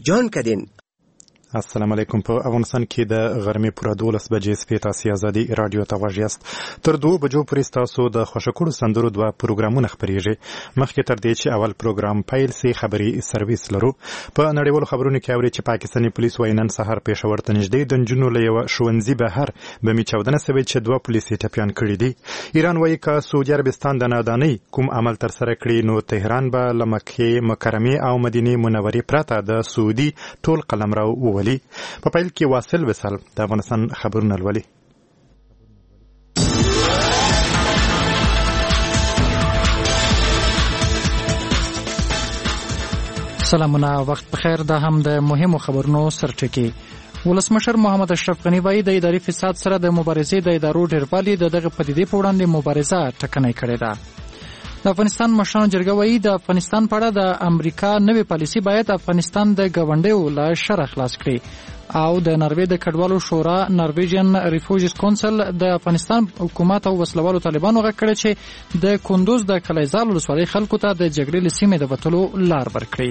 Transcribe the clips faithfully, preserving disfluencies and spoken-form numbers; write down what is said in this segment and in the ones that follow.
جان کدین. السلام علیکم. په افغانستان کې د غرمې پوره دولس بجې سپې تاسې ازادي رادیو ته غوږ یاست. تر دوه بجو پورې ستاسو د خوښکړو سندرو دوه پروګرامونه خپرېږي. مخکې تر دې چې اول پروګرام پیل سي خبري سرویس لرو. په نړیوالو خبرونو کې اوري چې پاکستاني پولیس وايي نن سهار پېښور ته نږدې د نجونو له یوه ښوونځي بهر بمي چاودنه شوې چې دوه پولیس یې ټپیان کړي دي. ایران وايي که سعودي عربستان د نادانۍ کوم عمل ترسره کړي نو تهران به له مکې مکرمې او مدینې منورې پرته د سعودي ټول قلمرو وولي. په پیل کې واصل وصل د افغانستان خبرونه لولي. سلامونه، وخت بخیر. دا هم د مهمو خبرونو سرټکی. ولسمشر محمد اشرف غنی وايي د اداري فساد سره د مبارزې د ادارو ډیروالی د دغه پدیدې په وړاندې مبارزه ټکنۍ کړې ده. د افغانستان مشرانو جرګه وايي د افغانستان په اړه د امریکا نوې پالیسي باید افغانستان د ګاونډیو له شر خلاص کړي او د نروې د کډوالو شورا نرویجن ریفوجیز کونسل د افغانستان حکومت او وسلوالو طالبانو غږ کړی چې د کندوز د کلیزال ولسوالۍ خلکو ته د جګړې له سیمې د وتلو لار ورکړي.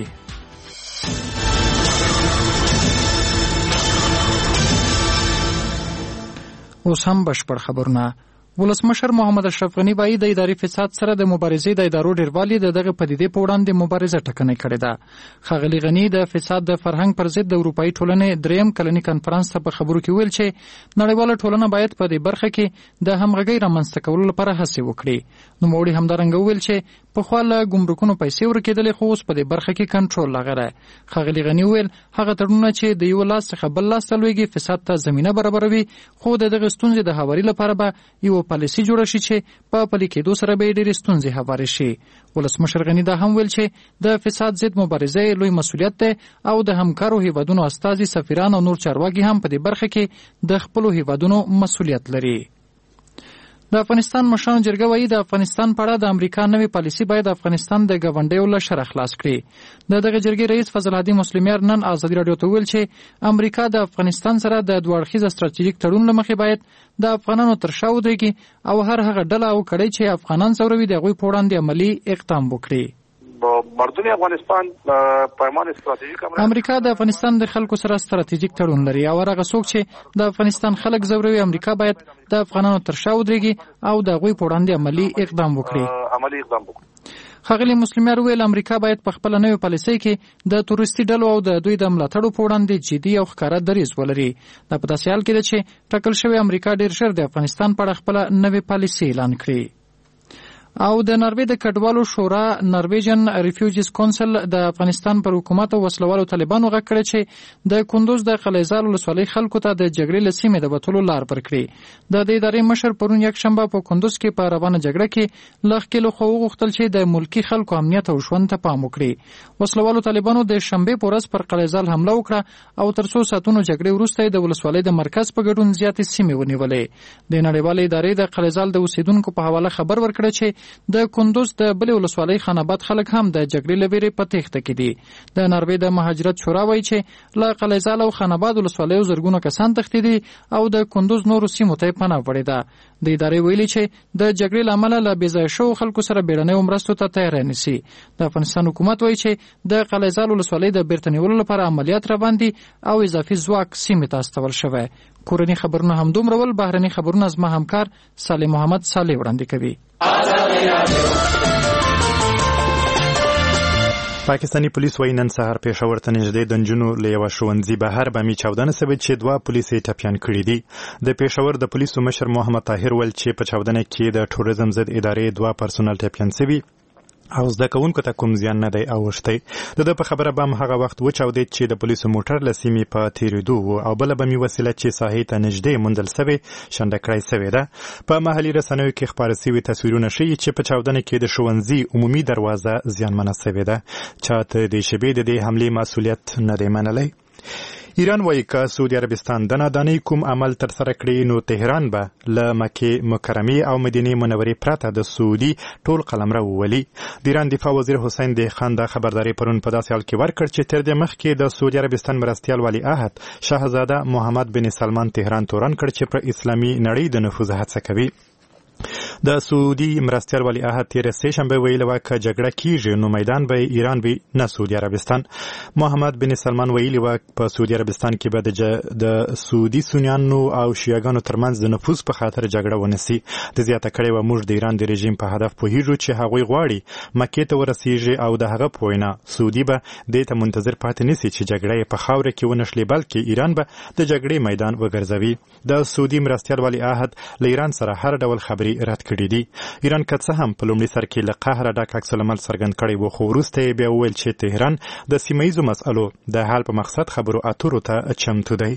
اوس هم بشپړ خبرونه. ولسمشر محمد اشرف غنی وايي د اداري فساد سره د مبارزې د ادارو ډیروالی د دغه پدیدې په وړاندې مبارزه ټکنۍ کړې ده. ښاغلي غنی د فساد د فرهنګ پر ضد د اروپایي ټولنې دریم کلنی کنفرانس ته په خبرو کې ویل چې نړیواله ټولنه باید په دې برخه کې د همغږۍ رامنځته کولو لپاره هڅې وکړي. نوموړي همدارنګه وویل چې پخوا له ګمرکونو پیسې ورکېدلې خو اوس په دې برخه کې کنټرول راغلی. ښاغلي غني وویل هغه تړونونه چې د یو لاس څخه بل لاس ته لویږي فساد ته زمینه برابروي، خو د دغه ستونزې د هواري لپاره به یو پالیسي جوړه شي چې په پلي کېدو سره به ډېرې ستونزې هوارې شي. ولسمشر غني دا هم ویل چې د فساد ضد مبارزه لوی مسؤلیت دی او د همکارو هیوادونو استازي سفیران او نور چارواکي هم په دې برخه کې د خپلو هیوادونو مسؤلیت لري. د افغانستان مشرانو جرګه وايي د افغانستان په اړه د امریکا نوې پالیسي باید افغانستان د ګاونډیو له شره خلاص کړي. د دغه جرګې رئیس فضل هادي مسلمیار نن ازادي راډیو ته ویل چې امریکا د افغانستان سره د دوه اړخیز ستراتیژیک تړون له مخې باید د افغانانو تر شا ودرېږي او هر هغه ډله او کړۍ چې افغانان ځوروي د هغوی په وړاندې عملي اقدام وکړي. مردم افغانستان پیمان استراتیژیک امریکا د افغانستان د خلکو سره ستراتیژیک تړون لري او هغه څوک چې د افغانستان خلک ځوروي امریکا باید د افغانانو تر شا ودرېږي او د هغوی په وړاندې عملي اقدام وکړي. عملي اقدام وکړي. ښاغلي مسلمیار ویل امریکا باید په خپله نوې پالیسۍ کې د تورستي ډلو او د دوی د ملاتړو په وړاندې جدي او ښکاره دریځ ولري. دا په داسې حال کې ده چې ټاکل شوې امریکا ډېر ژر د افغانستان په اړه خپله نوې پالیسي اعلان کړي. او د نروې د کډوالو شورا نرویجن ریفیوجیز کونسل د افغانستان پر حکومت او وسلوالو طالبانو غږ کړی چې د کندوز د قلیزال ولسوالۍ خلکو ته د جګړې له سیمې د وتلو لار ورکړي. د دې ادارې مشر پرون یکشنبه په کندوز کې په روانه جګړه کې له ښکېلو خوا وغوښتل چې د ملکي خلکو امنیت او ژوند ته پام وکړي. وسلوالو طالبانو د شنبې په ورځ پر قلیزال حمله وکړه او تر څو ساعتونو جګړې وروسته د ولسوالۍ د مرکز په ګډون زیاتې سیمې ونیولې. د نړیوالې ادارې د قلیزال د اوسیدونکو په حواله خبر ورکړی چې د کندوز د بلې ولسوالۍ خاناباد خلک هم د جګړې له ویرې په تېښته کې دي. د نروې د مهاجرت شورا وایي چې له قلیزال او خاناباد ولسوالیو زرګونه کسان تښتېدلي او د کندوز نورو سیمو ته یې پناه وړې ده. د ادارې ویلي چې د جګړې له امله له بېځایه شوو خلکو سره بیړنیو مرستو ته تیاری نیسي. د افغانستان حکومت وایي چې د قلیزال ولسوالۍ د بیرته نیولو لپاره عملیات روان دي او اضافي ځواک سیمې ته استول شوی. کورني خبرونه همدومره ول. بهرني خبرونه زما همکار صالح محمد صالح وړاندې کوي. پاکستاني پولیس وايي نن سهار پېښور ته نږدې د نجونو له یوه ښوونځي بهر بمي چاودنه شوې چې دوه پولیس یې ټپیان کړي دي. د پېښور د پولیسو مشر محمد طاهر ویل چې په چاودنه کې د ټوریزم ضد ادارې دوه پرسونل ټپیان شوي او زده کوونکو ته کوم زیان نه دی اوښتی. د ده په خبره بم هغه وخت وچاودېد چې د پولیسو موټر له سیمې په تېرېدو و او بله بمي وسیله چې ساحې ته نږدې موندل سوې شنډه کړی سوې ده. په محلي رسنیو کې خپاره سوي تصویرونه ښیي چې په چاودنه کې د ښوونځي عمومي دروازه زیانمنه سوې ده. چاته د شبې د دې حملې مسؤلیت نه دی منلی. ایران وایي که سعودي عربستان د نادانۍ کوم عمل ترسره کړي نو تهران به له مکې مکرمې او مدینې منورې پرته د سعودي ټول قلمرو وولي. د ایران دفاع وزیر حسین دهخان دا خبرداری پرون په داسې حال کې ورکړ چې تر دې مخکې د سعودي عربستان مرستیال ولیعهد شاهزاده محمد بن سلمان تهران تورن کړ چې پر اسلامي نړۍ د نفوذ هڅه کوي. د سعودي مرستیال ولیعهد تېره سهشنبه ویلي وه که جګړه کیږي نو میدان به ایران وي نه سعودي عربستان. محمد بن سلمان ویلي وه په سعودي عربستان کې به د سعودي سنیانو او شیعاګانو ترمنځ د نفوذ په خاطر جګړه ونسي. د زیاته کړې وه موږ د ایران د رژیم په هدف پوهیږو چې هغوی غواړي مکې ته ورسیږي او د هغه په وینا سعودي به دې ته منتظر پاتې نسي چې جګړه یې په خاوره کې ونښلي بلکې ایران به د جګړې میدان وګرځوي. د سعودي مرستیال ولیعهد له ایران سره هر ډول خبرې رد کړي دي. ایران که څه هم په لومړي سر کې له قهره ډک عکس العمل څرګند کړی و خو وروسته یې بیا وویل چې تهران د سیمه ییزو مسألو د حل په مقصد خبرو اترو ته چمتو دی.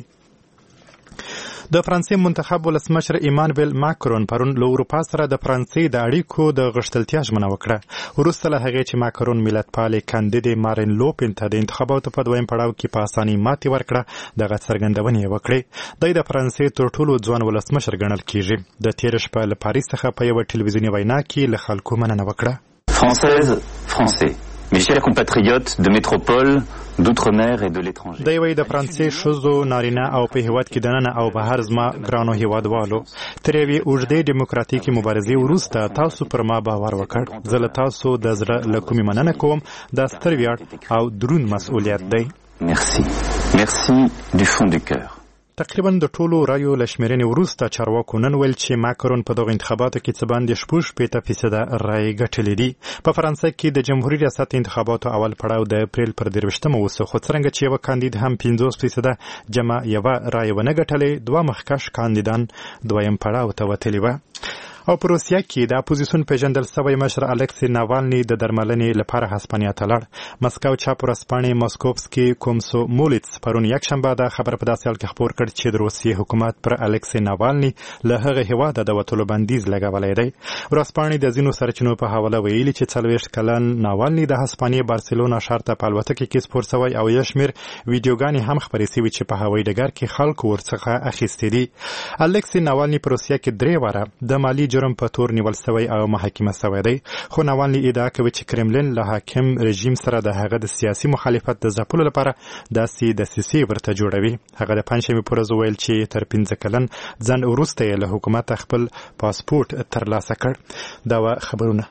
د فرانسې منتخب ولسمشر ایمانویل ماکرون پرون له اروپا سره د فرانسې د اړیکو د غښتلتیا ژمنه وکړه وروسته له هغې چې ماکرون ملتپالې کاندید مارین لوپن ته د انتخاباتو په دویم پړاو کې په اسانۍ ماتې ورکړه دغه څرګندونې یې وکړې. دی د فرانسې تر ټولو ځوان ولسمشر ګڼل کیږي. د تېره شپه له پاریس څخه په یوه ټلویزیوني وینا کې له خلکو مننه وکړه. Française, Français, mes chers compatriotes de métropole, d'outre-mer et de l'étranger. دی وایي د فرانسې ښځو نارینه او په هیواد کې دننه او بهر زما ګرانو هیوادوالو تر یوې اوږدې ډیموکراتیکې مبارزې وروسته تاسو پر ما باور وکړ. زه له تاسو د زړه له کومې مننه کوم. دا ستر ویاړ او دروند مسؤلیت دی. Merci. Merci du fond du cœur. تقریبا د ټولو رایو له شمېرنې وروسته چارواکو نن ویل چې ماکرون په دغو انتخاباتو کې څه باندې شپږ شپېته فیصده رایې ګټلې دي. په فرانسه کې د جمهوري ریاست انتخاباتو اول پړاو د اپریل پر دېرشتمه وسو خو څرنګه چې یوه کاندید هم پنځوس فیصده جمع یوه رایه ونه ګټلې دوه مخکښ کاندیدان دویم پړاو ته وتلي وه. او په روسیه کې د اپوزیسیون پیژندل سوی مشر الکسی ناوالني د درملنې لپاره هسپانیا ته لاړ. مسکو چاپ ورځپاڼې ماسکوفسکي کومسومولیتس پرون یکشنبه دا خبر په داسې حال کې خپور کړ چې د روسیې حکومت پر الکسی ناوالني له هغه هېواده د وتلو بندیز لګولی دی. ورځپاڼې د ځینو سرچینو په حواله ویلي چې څلوېښت کلن ناوالني د هسپانیې بارسلونا ښار ته په الوتکه کې سپور سوی او یو شمېر ویډیوګانې هم خپرې سوي چې په هوایي ډګر کې خلکو ورڅخه اخیستې دي. الکسی ناوالني په روسیه کې درې واره د مالي جرم په تور نیول سوی او محاکمه سوی دی. خو ناوالني ادعا کوي چې کرملین له حاکم رژیم سره د هغه د سیاسي مخالفت د ځپلو لپاره داسې دسیسې ورته جوړوي. هغه د پنجشنبې په ورځ وویل چې تر پنځه کلن ځنډ وروسته یې له حکومته خپل پاسپورټ ترلاسه کړ. دا وه خبرونه.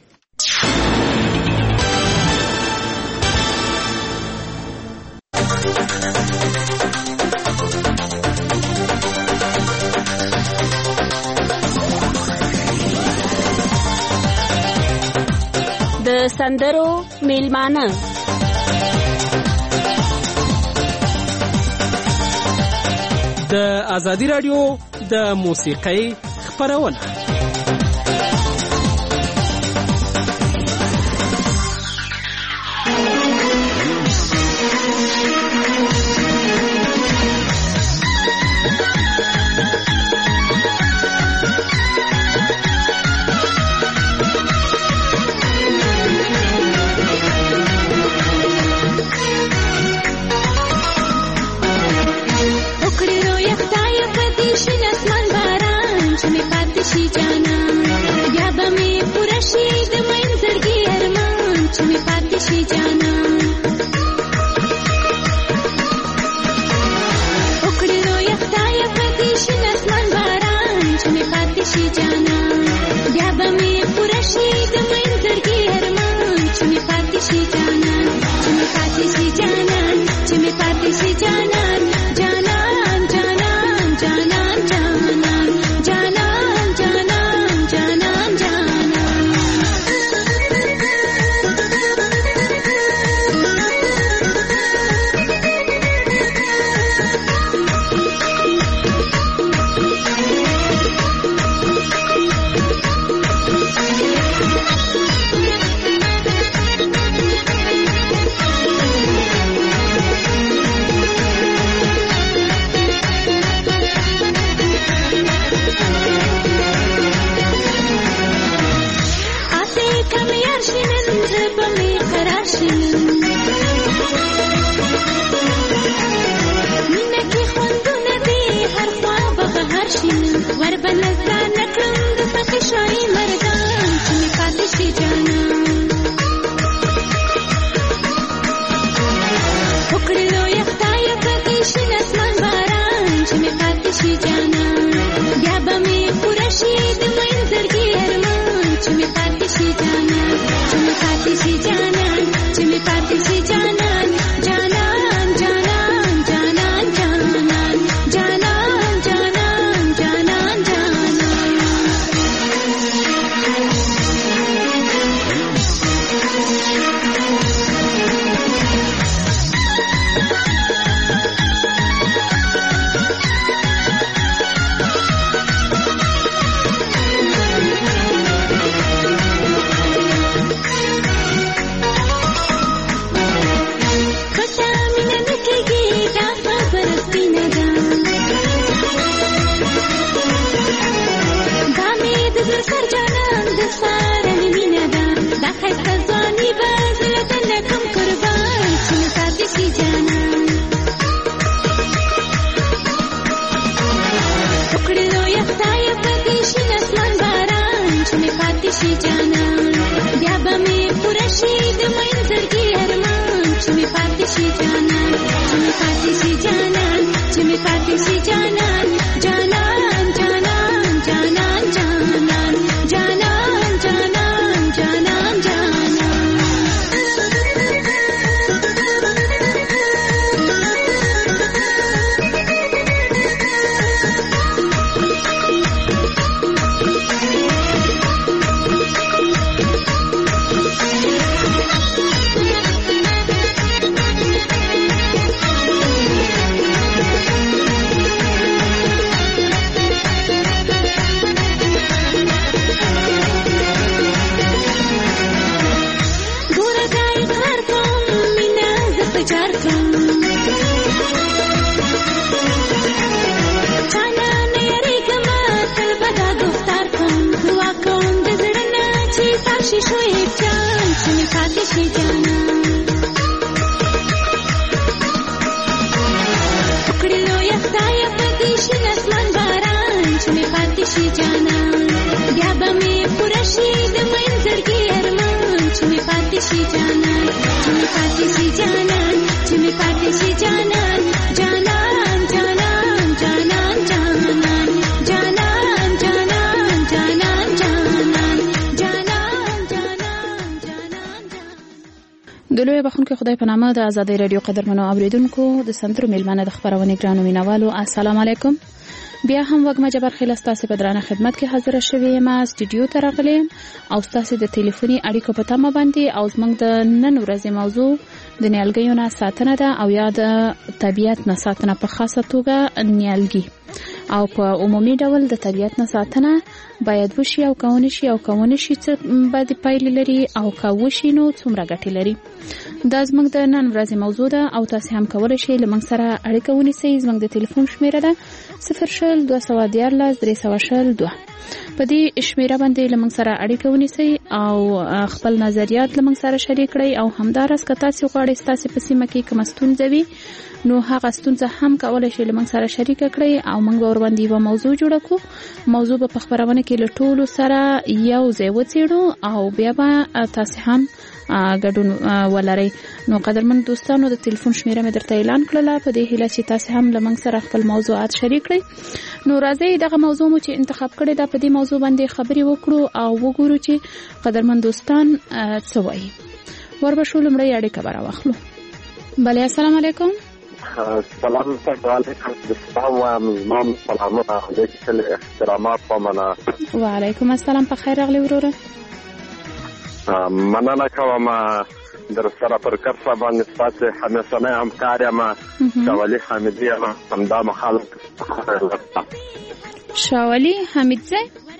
د سندرو میلمانه د ازادي رادیو د موسیقۍ خپرونه. Bia ba mi pura shi de mai zargi دلوی بخونکو خدای په نامه د آزادۍ رادیو قدرمنو اوریدونکو د سندرو میلمنه د خبرونه ګرانو مینوالو السلام علیکم. بیا هم وګما جبر خیل ستاسو په درانه خدمت کې حاضر شوی ما سټوډیو ته راغلم او ستاسو د ټلیفوني اړیکو په تمه باندې او زموږ د نن ورځې موضوع د نیالګیو نه ساتنه ده او یا د طبیعت نه ساتنه په خاصه توګه نیالګي او په عمومي ډول د طبیعت نه ساتنه باید وشي او کول شي او کول شي چې باید پایلې لري او کول شي نو څومره ګټې لري. دا زموږ د نن ورځې موضوع ده او تاسو هم کولای شئ له موږ سره اړیکه ونیسئ. زموږ د ټلیفون شمیره ده صفر شل دوه سوه دیارلس درې سوه شل دوه. په دې شمیره باندې له موږ سره اړیکه ونیسئ او خپل نظریات له موږ سره شریک کړئ او همدارس که تاسو غواړئ ستاسو په سیمه کې کوم ستونزه وي نو هغه ستونزه هم کولای شئ له موږ سره شریک کړئ او موږ ور باندې یو موضوع جوړ کړو. موضوع په خبرونه کې له ټولو سره یو ځای وڅېړو او بیا به تاسو هم ګډون ولرئ. نو قدرمن دوستانو د ټلیفون شمیره مې درته اعلان کړله په دې هیله چې تاسو هم له موږ سره خپل موضوعات شریک کړئ. نو راځئ دغه موضوع مو چې انتخاب کړی دا په دې موضوع باندې خبرې وکړو او وګورو چې قدرمن دوستان څه وایي. وربشو لمړی اړیکه به راواخلو. بله السلام علیکم. سلام علیکم. دستان و مزمان سلامونه علیکم احترامات ومنه. وعلیکم السلام. په خیر راغلی وروره. مننه کوم در سره پر کارته باندې ستاسو همیشنی همکار یم شاولی حمیدی یم همدا مخالف شاولی حمیدزی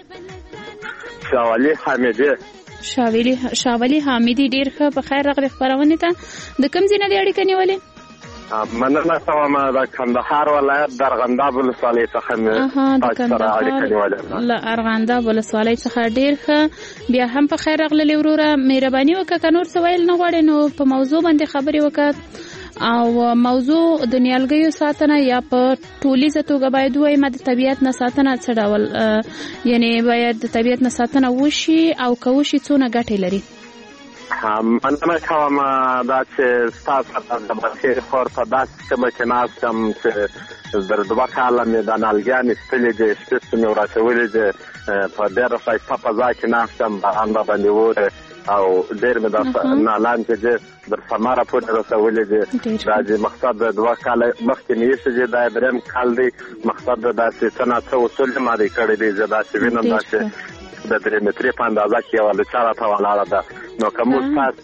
شاولی حمیدی شاولی شاولی حمیدی ډیر ښه. په خیر راغلی خبرونه ته د کوم ځای نه دی اړیکه نیولې؟ مننه کوم د کندهار ولایت د ارغنداب ولسوالۍ څخه مې تاسو سره اړیکه نیولې. له ارغنداب ولسوالۍ څخه ډیر ښه. بیا هم په خیر راغلی وروره. مهرباني وکړه که نور څه ویل نه غواړې نو په موضوع باندې خبرې وکړه او موضوع د نیالګیو ساتنه یا په ټولیزه توګه باید ووایم د طبیعت نه ساتنه څه ډول یعنی باید د طبیعت نه ساتنه وشي او که وشي څونه ګټې لري. مننه کوم دا چې ستاسو د بشیر خور په داسې سیمه کې ناست یم چې در دوه کاله مې د نیالګیانې ایستلې دي شپېڅې مې وراچولې دي په ډېره ښایسته فضا کې ناست یم باران به باندې اوري او ډېر مې د نالان چې دي در ثمره پورې رسولې دي. دا چې مقصد د دوه کاله مخکې مې ایښې دي دا درېیم کال دی. مقصد د داسې څه نه څه اصول یې ماتې کړی دی. زه داسې وینم دا چې د درې مترې په اندازه کې یوه لچه راته ولاړه ده. نو که موږ تاسې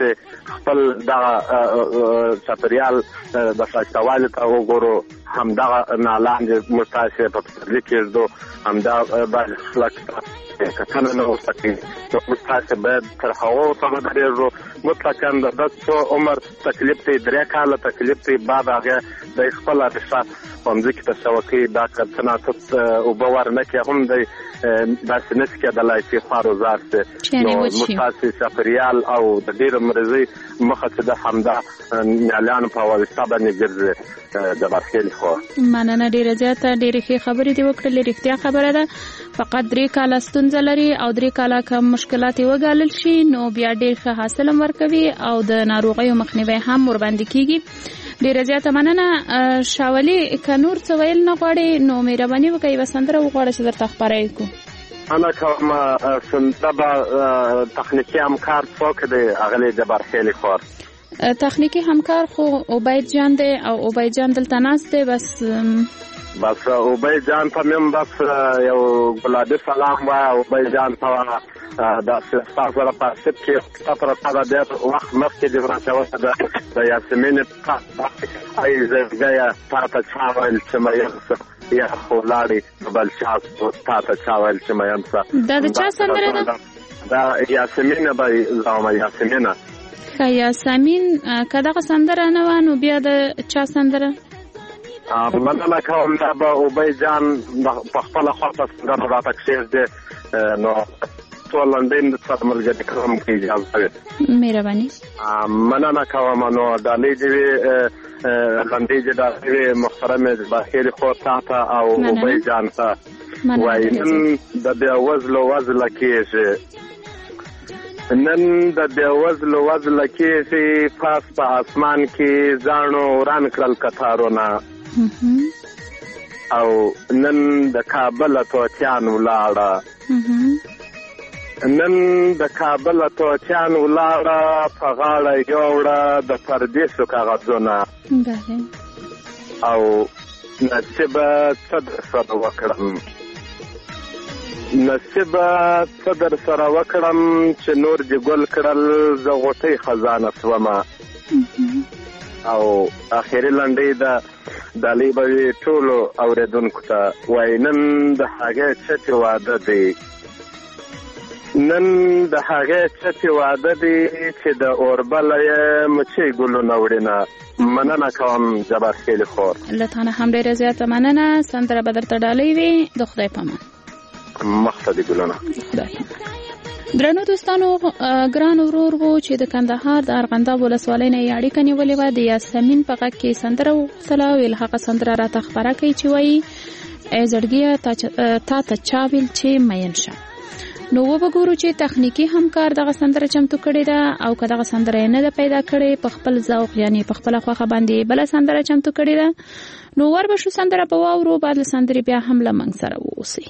خپل دغه چاپریال د ښایستوالي ته وګورو، همدغه نالاندې موږ تاسې په پسرلي کېږدو، همدا بعضې خلک کتنه نه ورته کوي. نو موږ تاسې باید تر هغو ورته ودرېږو. مطلقا د ده څو عمر تکلیف دی، درې کاله تکلیف دی، بعد هغې د خپله ریښه په مځکې ته شوه دا که څه ناڅه اوبه ورنه کړي هم دی داسې نه شي کېدلی چې خوار وزار شي. نو موږ تاسې چاپېریال او د ډېرې مریضۍ مخه چې د همدا نیالیانو په واسطه باندې ګرځي د برخیل خوا. مننه ډېره زیاته، ډېرې ښې خبرې دې وکړلې. رښتیا خبره ده، فقط درې کاله ستونزه لري او درې کاله که مشکلات یې وګالل شي نو بیا ډېر ښه حاصل هم ورکوي او د ناروغیو مخنیوی هم ورباندې کېږي. ډېره زیاته مننه. شاولي که نور څه ویل نه غواړې نو مهرباني وکړئ یوه سندره وغواړه چې درته خپاره یې کړو. انا کومه سندره به تخنیکي همکار څوک دی؟ اغلې جبار خیلي خور. تخنیکي همکار خو عبید جان دی او عبید جان دلته ناست دی. بس بس عبید جان ته مې بس یو ګلابي سلام وایه. عبید جان ته داسې ستا سره په سیب کې تا سره تا د ډېر وخت مخکې دې راچوله ده د یاسمینې ای زړګیه تا ته چا ویل چې مین څه یا خو لاړې بل چا تا ته چا ویل چې مین څه. دا د چا سندره ده؟ دا یاسمینه به زما یاسمینه. ښه یاسمین که دغه سندره نه وه نو بیا د چا سندره؟ مننه کوم دا به عبید جان په خپله خوا په سندره راته کښېږدي نو ټول لنډۍ د سره ملګري کوم کې اجازه وي. مهرباني. مننه کوم. نو ډالۍ دې وي، لنډۍ دې ډالۍ وي محترمې جبارخیلي خور تا ته او عبید جان ته. وایي نن د بېوزلو وزله کېږي، نن د بېوزلو وزله کېږي، پاس په اسمان کې زاڼو وران کړل کتارونه، او نن د کابل توتیان ولاړه، نن د کابل توتیان ولاړه، په غاړه یوړه د پردیسو کاغذونه، او نصیبه څه در سره وکړم، نصیبه څه در سره وکړم چې نور دې ګل کړل زه غوټۍ خزانه شومه. او اخري لنډۍ ده ډالۍ به وي ټولو اورېدونکو ته. وایي نن د هغې چټې واده دی، نن د هغې چټې واده دی چې د اوربله یې مچۍ ګلونه وړینه. مننه کوم جبار خیلي خور. له تا نه هم ډېره زیاته مننه. سندره به درته ډالۍ وي. د خدای په امان. مخته دې ګلونه. درنو دوستانو، ګران ورور وو چې د کندهار د ارغنداب ولسوالۍ نه یې اړیکه نیولې وه. د یاسمین په غږ کې سندره وغوښتله، ویل هغه سندره راته خپره کوي چې وایي ای زړګیه تا ته چا ویل چې مین شه. نو وبګورو چې تخنیکي همکار دغه سندره چمتو کړې ده او که دغه سندره یې نه ده پیدا کړې په خپل ذوق یعنې په خپله خوښه باندې بله سندره چمتو کړې ده. نو ور به شو سندره به واورو. بعد له سندرې بیا هم له موږ سره واوسئ.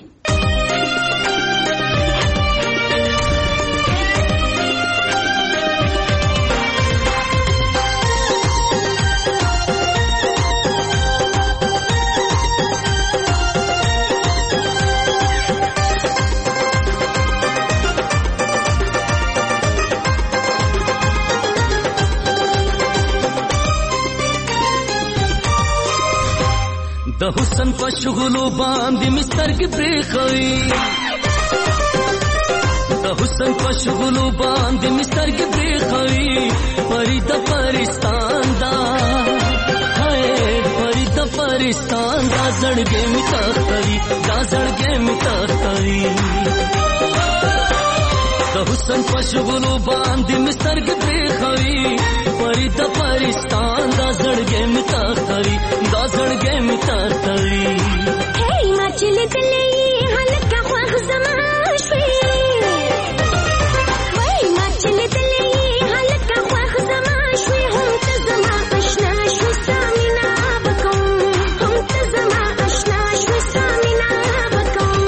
د حسن په شغلو باندې مسترګې پرېښوي، د حسن په شغلو باندې مسترګې پرېښوي، پری د پرستان دا هاي پری د پرستان دا زړګې مې تختوي، دا زړګې مې تختوي. د حسن په شغلو باندې مسترګې پرېښوي، پری د پرستان دا زړګې مې تختوي، دا زړګې مې تختوي. هی ما چې لیدلې هلکه خوښ زما شوې، وای ما چې لیدلې هلکه خوښ زما شوې، هم ته زما اشنا شوې ستا مینه به کوم، هم ته زما اشنا شوې ستا مینه به کوم.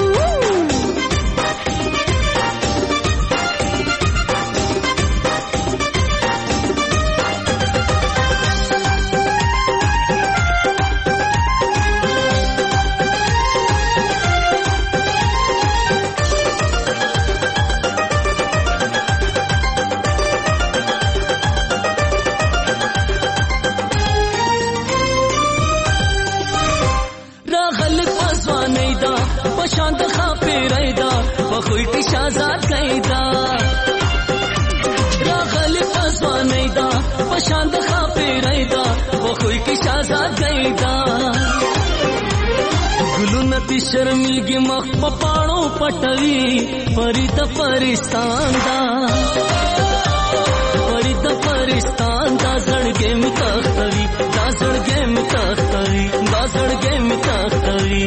پتی شرمیږي مخ په پاڼو پټوي پری د پرستان دا پری د پرستان دا زړګې می تختوي دا زړګې می تختوي دا زړګې می تختوي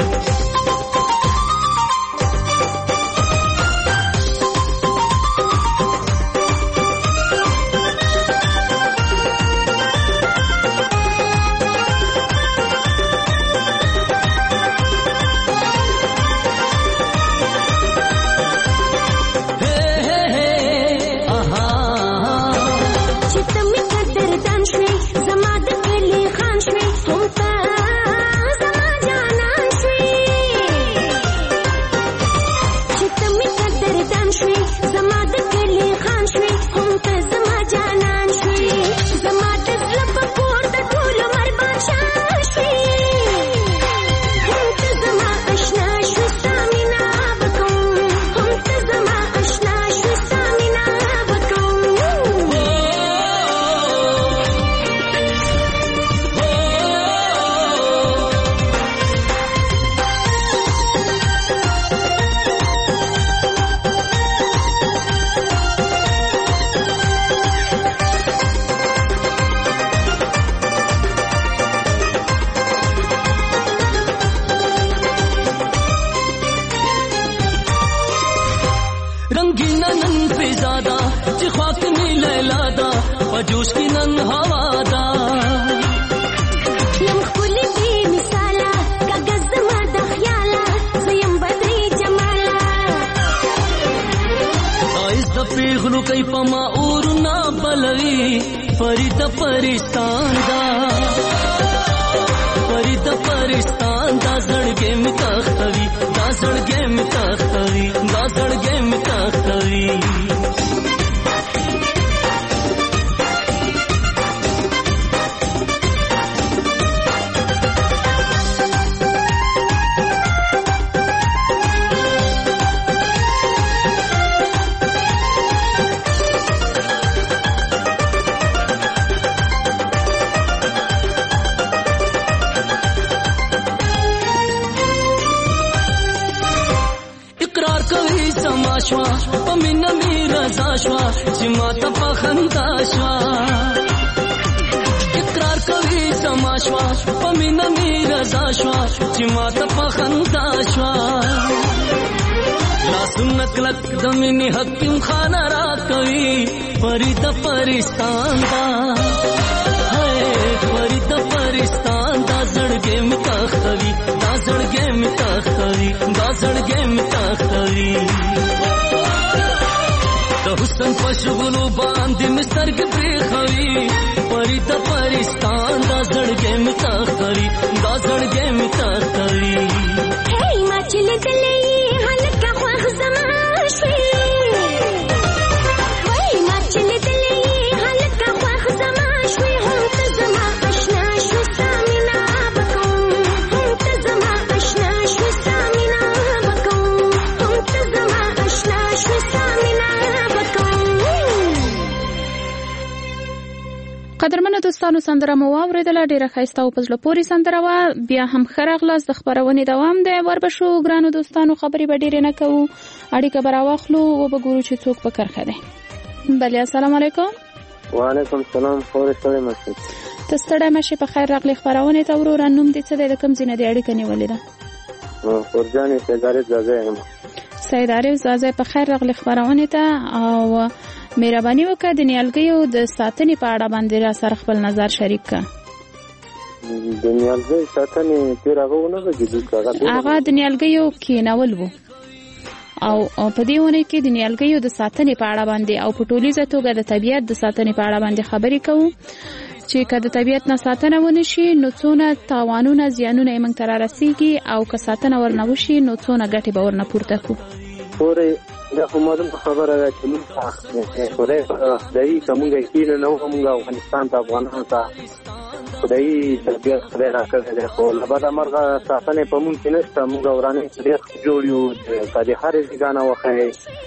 جوش کی نن هوا دا یم خلی بی مثالا کاغذ ما د خیالا زیم بدری جمالا آیز د پیغلو کای پما اور نا بلوی فرید پرستان دا فرید پرستان دا زړګې می تختوي دا زړګې می تختوي دا زړګې می تختوي شوا پمن می رضا شوا چې ما ته پخندا شوا اقرار کوي سما شوا پمن می رضا شوا چې ما ته پخندا شوا لا سنت لک دمنی حکیم خانه را کوي فرید پرستان دا ہے فرید پرستان دا زړګې می تختوي دا زړګې می تختوي دا زړګې می تختوي د حسن پښغلو باندې مسترګ پرخوي پری د پرستان دا زړګې می تختوي دا زړګې می تختوي هی ما چل دلې هلکه خو زما شي وای ما چل دلې هلکه خو زما شي هم ته زما آشنا شو سامینا بکوم هم ته زما آشنا شو سامینا بکوم هم ته زما آشنا شو سامینا قدرمنو دوستانو سندره مو واوریدله ډیره ښایسته او په زړه پورې سندره وه بیا هم ښه راغلاست د خپرونې دوام دی وربشو ګرانو دوستانو خبرې به ډیرې نه کوو اړیکه به راواخلو وبګورو چې څوک په کرښه دی بلې السلام علیکم وعلیکم السلام خورې ستړی مشې ته ستړی مشې په خیر راغلې خپرونې ته وروره نوم دې څه دی د کوم ځای نه دې اړیکه نیولې ده خورجانې سید عارف زازی یم سید عارف زازی په خیر راغلې خپرونې ته او مهرباني وکړه د نیالګیو د ساتنې په اړه باندې را سره خپل نظر شریک کړه د نیالګیو ساتنې تېر هغه ونه غږېدو هغه د نیالګیو کېنول و او په دې ونه کې د نیالګیو د ساتنې په اړه باندې او په ټولیزه توګه د طبیعت د ساتنې په اړه باندې خبرې کوو چې که د طبیعت نه ساتنه ونه شي نو څونه تاوانونه زیانونه یې موږ ته را رسېږي او که ساتنه ورنه وشي نو څونه ګټې به ورنه پورته کړو دا خو معلومه خبره ده چې موږ خدای خدایي که موږ یقین نه وو موږ افغانستان ته افغانانو ته خدایي تربیت خدای راکړی دی خو له بده مرغه ساتنې په موږ کې نشته موږ ورانې ډېر جوړ یو که د هرې ځګانه وښیي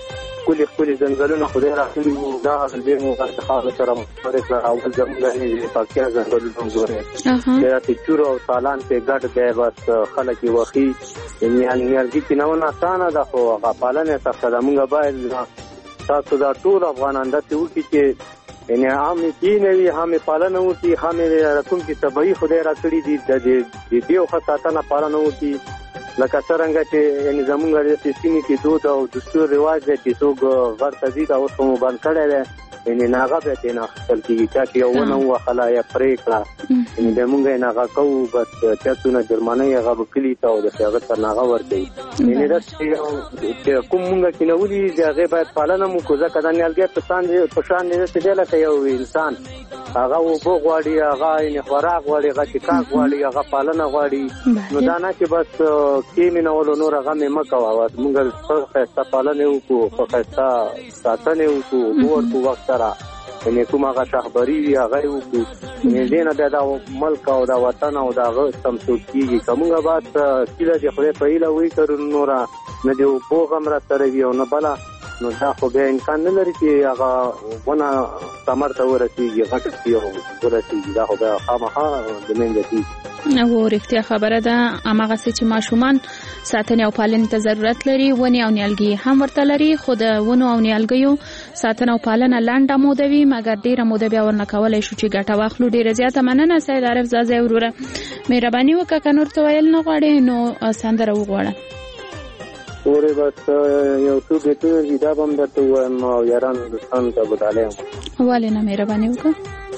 خپل خپل ځنګلونه خدای راکړي وو دا دې مو غاښه سره مخ اول زموږ پاکیا ځنګلونه ګورې دا چې چور او سالان په ګډ دی بس خلک یې وخی یعنی نیالګي چې نه آسانه ده خو هغه پالنه سخته ده. موږ باید تاسو دا ټول افغانان داسې وکړي چې یعنی عامې کینې وي عامې پالنه وکړي عامې کوم چې طبیعي خدای راکړي دي د دې یو ښه ساتنه پالنه وکړي لکه څرنګه چې یعنی زموږ د سیمې کې دود او دستور رواج دی چې څوک غر ته ځي دا اوس مو بند کړی دی یعنی ناغه به ترې نه اخیستل کېږي چا چې یو ونه ووهله یا پرې کړه یعنی بیا مونږ یې ناغه کوو بس چا څونه جرمانه یې هغه به کلي ته او داسې هغه ته ناغه ورکوي یعنی داسې کوم مونږ چې نولي د هغې باید پالنه مو کړو ځکه دا نیالګی په شان دی داسې دی لکه یو انسان هغه اوبه غواړي هغه یعنې خوراک غواړي هغه چکاک غواړي هغه پالنه غواړي نو دا نه چې بس کېمینولو نور هغه مې مه کوه مونږ ښه ښایسته پالنې وکړو ښه ښایسته ساتنې وکړو اوبه ورکړو وخت سره یعنې کوم هغه شهبري وي هغه یې وکړو یعنې دې نه بیا دا ملک او دا وطن او د هغه سمسود کېږي که مونږ بس هیله د خدای په هیله وی کړو نوره نه د اوبو غم را سره وي او نه بله نو دا خو بیا امکان نه لري چې هغه ونه ثمر ته ورسېږي غټه شي او ورسېږي دا خو بیا خامخا د منځه کېږي او رښتیا خبره ده هماغسې چې ماشومان ساتنې او پالنې ته ضرورت لري ونې او نیالګي هم ورته لري خو د ونو او نیالګیو ساتنه او پالنه لنډه موده وي مګر ډېره موده بیا ورنه کولی شو چې ګټه واخلو. ډېره زیاته مننه سید عارف زازی وروره مهرباني وکړه که نور ته ویل نه غواړې نو سندره وغواړه. پورې بس یو څو بیتونه دي دا به هم درته ووایم او یارانو دوستانو ته به ډالۍ هم ولې نه مهرباني وکړه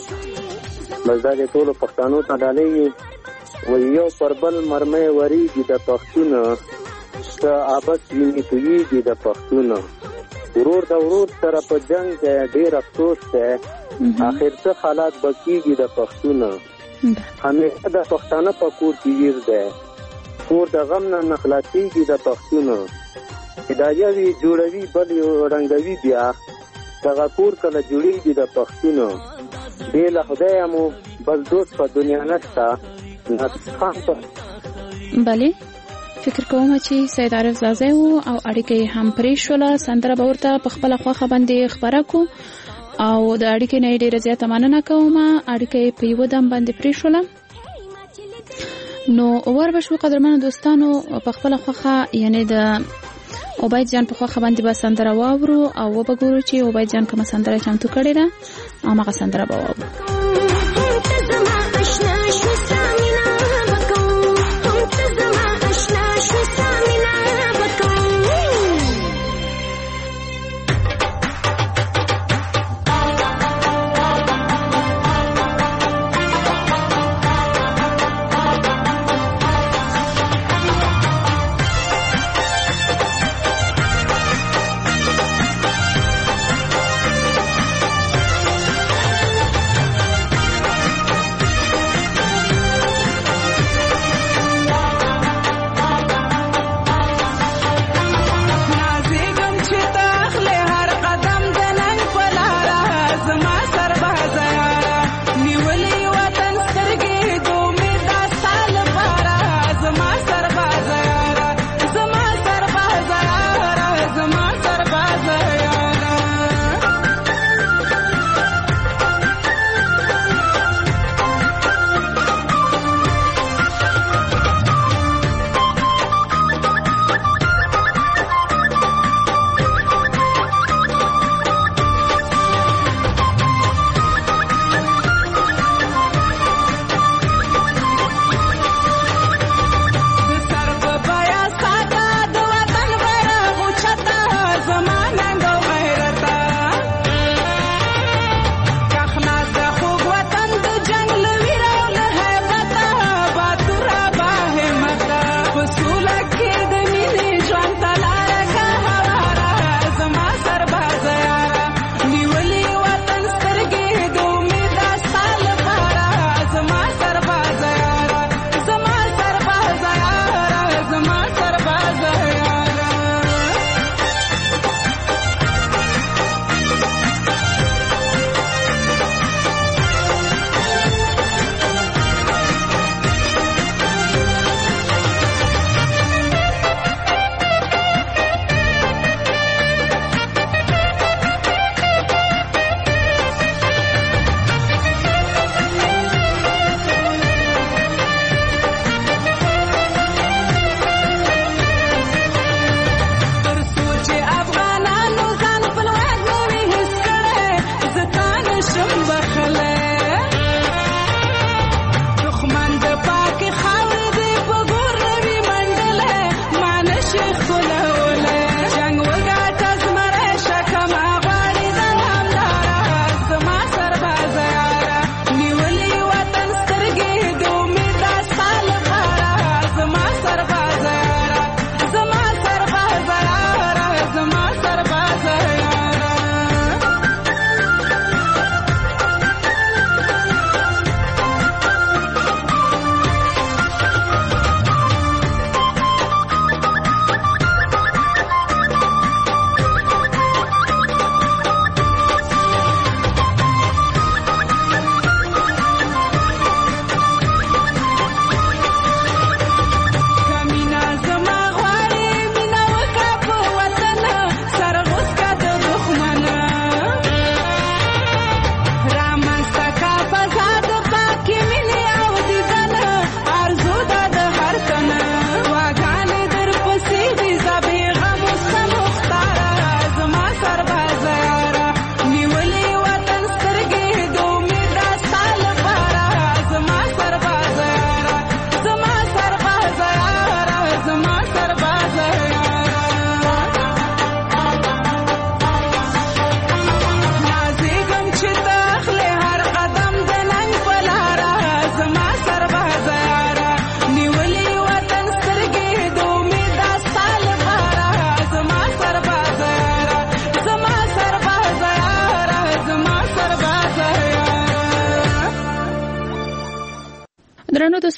بس دا د ټولو پښتنو ته ډالۍ وي یو پر بل مرمۍ وریږي د پښتونه که آبس وینې تویېږي د پښتونه ورور د ورور سره په جنګ دی ډېر افسوس دی آخر څه حالات به کېږي د پښتونه همیشه د پښتانه په کور کې ویر دی کور د غم نه نه خلاصېږي د پښتونه هدایه وي جوړوي بل رنګوي بیا دغه کور کله جوړېږي د پښتونه بې له خدایه مو بل دوست په دنیا نشته بله فکر کوم چې سید عارف زازی وو او اړیکې هم پرې شوله سندره به ورته په خپله خوښه باندې خپره کړو او د اړیکې نه یې ډېره زیاته مننه کوم اړیکې په یوه دم باندې پرې شوله نو ور به شو قدرمنو دوستانو په خپله خوښه یعنې د عبید جان په خوښه باندې به سندره واورو او وبه ګورو چې عبید جان کومه سندره چمتو کړې ده هماغه سندره به واورو.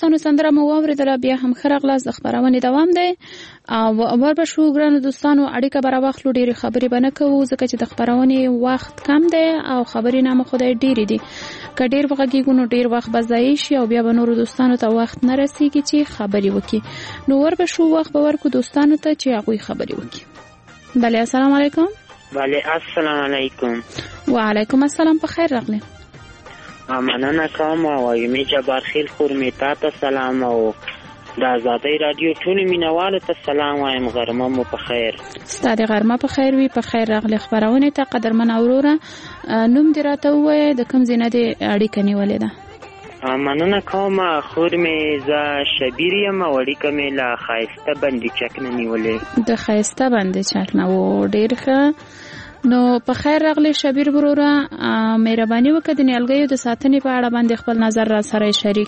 دوستانو سندره مو واورېدله، بیا هم ښه راغلاست. د خپرونې دوام دی او ور به شو ګرانو دوستانو، اړیکه به راواخلو. ډېرې خبرې به نه کوو ځکه چې د خپرونې وخت کم دی او خبرې نامه خدای ډېرې دي. که ډېر وغږېږو نو ډېر وخت به ضایع شي او بیا به نورو دوستانو ته وخت نه رسېږي چې خبرې وکړي. نو ور به شو وخت به ورکړو دوستانو ته چې هغوی خبرې وکړي. بله السلام علیکم. بله السلام علیکم. وعلیکم السلام، په خیر راغلی. مننه کوم او یمې جبار خیل خور می تا ته سلام او د آزادۍ رادیو ټول مینوالو ته سلام وایم. غرمه مو په خیر. ستا د غرمه په خیر وي. په خیر راغلی خپرونې ته. قدرمن اوروره، نوم دې راته ووایه، د کوم ځای نه دې اړیکه نیولې ده؟ مننه کوم خور مې، زه شبیر یم او اړیکه مې له ښایسته بندي چک نه نیولې. د ښایسته بندي چک نه و. ډېر ښه. نو په خیر راغلی شبیر وروره. مهرباني وکړه د نیالګیو د ساتنې په اړه باندې خپل نظر را سره شریک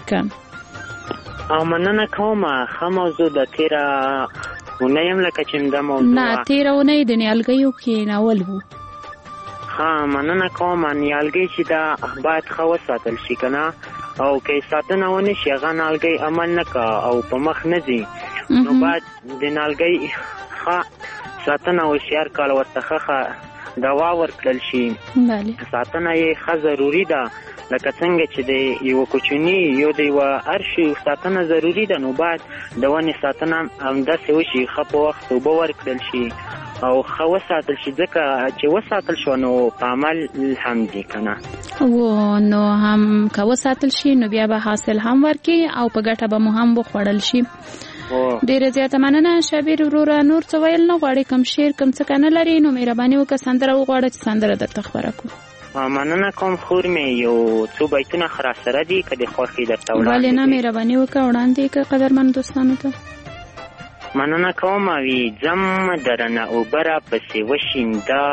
کړه. مننه کوم. ښه موضوع د تېره اونۍ هم لکه چې دا موضوع نه تېره اونۍ د نیالګیو کښېنول و. ښه مننه کوم. نیالګی چې دا باید ښه وساتل شي که نه، او که یې ساتنه ونه شي هغه نیالګی عمل نه که او په مخ نه ځي، نو باید د نیالګی ښه ساتنه وشي. هر کال ورته ښه دوا ورکړل شي. ساتنه یې ښه ضروري ده، لکه څنګه چې د یو کوچني یو د یوه هر شي ساتنه ضروري ده، نو باید د ونې ساتنه همداسې وشي، ښه په وخت اوبه ورکړل شي او ښه وساتل شي، ځکه چې وساتل شو نو په عمل هم دي که نه. و نو هم که وساتل شي نو بیا به حاصل هم ورکړي او په ګټه به مو هم وخوړل شي. ډیره زیاته مننه شبیر وروره. نور څه ویل نه غواړې؟ کوم شعر کوم څه که نه لرې نو مهرباني وکړه سندره وغواړه چې سندره درته خپره کړو. مننه کوم خور مې. یو څو بیتونه خو راسره دي که د خوښې درته وړاندې ولې نه، مهرباني وکړه وړاندې یې کړه قدرمن دوستانو ته. مننه کوم. وي ځم درنه اوبه را پسې وشینده،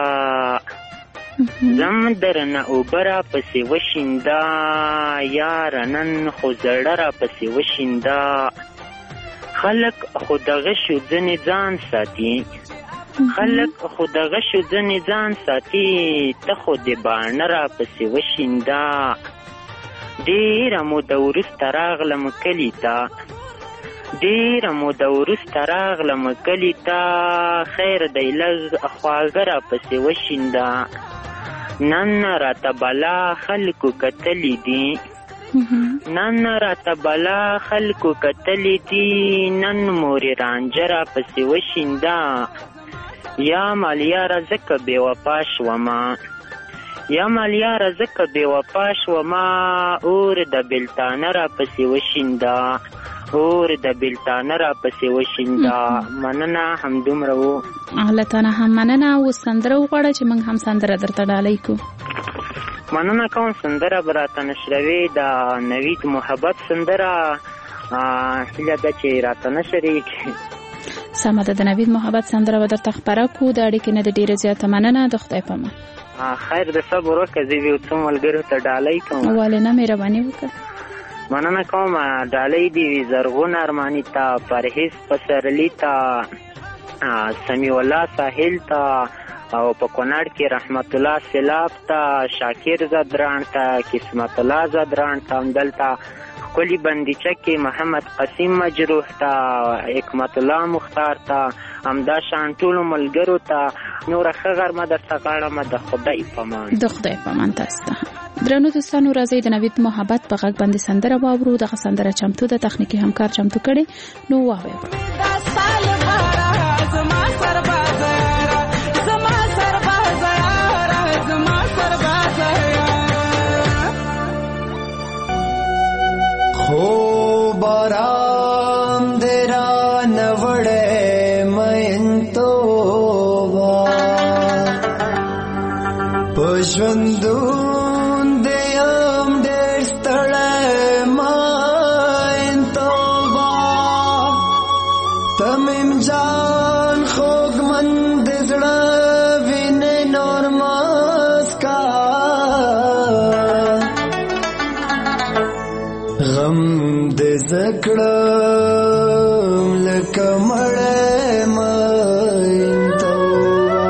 ځم درنه اوبه را پسې وشینده، یاره نن خو زړه را پسې وشینده. خلق خو دغه شو ځنې ځان ساتي، خلق خو دغه شو ځنې ځان ساتي، ته خو د باڼه را پسې وشینده. ډېره موده وروسته راغلم کلي ته، ډېره موده وروسته راغلم کلي ته، خیر دی لږ خواږه را پسې وشینده. نن راته بلا خلکو کتلی دي، نن راته بلا خلکو کتلی دي، نن مورې رانجه را پسې وشینده. یا مالیاره ځکه بې وفا شومه، یا مالیاره ځکه بې وفا شومه، اور د بېلتانه را پسې وشینده، اور د بېلتانه را پسې وشینده. مننه همدومره و. الله تعالی هم مننه. اوس سندره وغواړه چې موږ هم سندره درته ډالۍ کړو. مننه کوم. سندره به راته نشروي د نوید محبت سندره، هیله ده چې راته نشري. سمه ده، د نوید محبت سندره به درته خپره کړو. د اړیکې نه د ډېره زیاته مننه. د خدای په امان. خیر د صبر وکړه، زه یو څو ملګرو ته ډالۍ کوم. ولې نه، مهرباني وکړه. مننه کوم. ډالۍ دې وي زرغون ارماني ته، پرهیز پسرلي ته، سمیع الله ساحل ته، او په کونړ کې رحمت الله سیلاب ته، شاکر زدران ته، قسمت الله زدران ته، همدلته ښکلي بندیچه کې محمد قسیم مجروح ته، حکمت الله مختار ته، همدا شان ټولو ملګرو ته نوره ښه غرمه درته غواړم. د خدای په امان. د خدای په امان تاسو ته. درنو دوستانو راځئ د نوید محبت په غږ باندې سندره واورو. دغه سندره چمتو ده، تخنیکي همکار چمتو کړي. نو واورئ. خو بارام دیرا نوڑے مین توبا پشوندون دیم دیر ستڑے مین توبا تمیم جان خوگ من دزڑا وین نورماس کا غم دې زکړم لکه مړې مین توبه.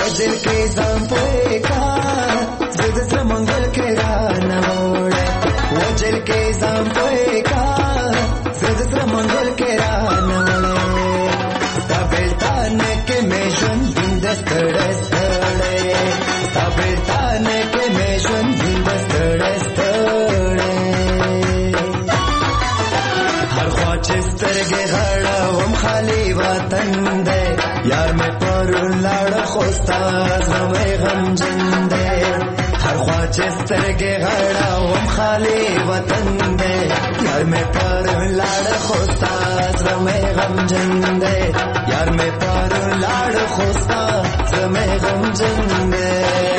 وجل کې ځان پوهې کا زه د زړه منګل کې رانه وړه وجل کې ځان پوهې کا زه د زړه منګل کې رانه وړه ستا بیلتان کې مې ژوند زنده ستړی ستړی ستا بیلتان کې مې ژوند زنده ستړی ستړی هر خوا چې سترګې غړوم خالي وطن دی یار مې پرون لاړ خو ستا زړه مې غمجن دی هر خوا چې سترګې غړوم خالي وطن دی یار مې پرون لاړ خو ستا زړه مې غمجن دی یار مې پرون لاړ خو ستا زړه مې غمجن دی.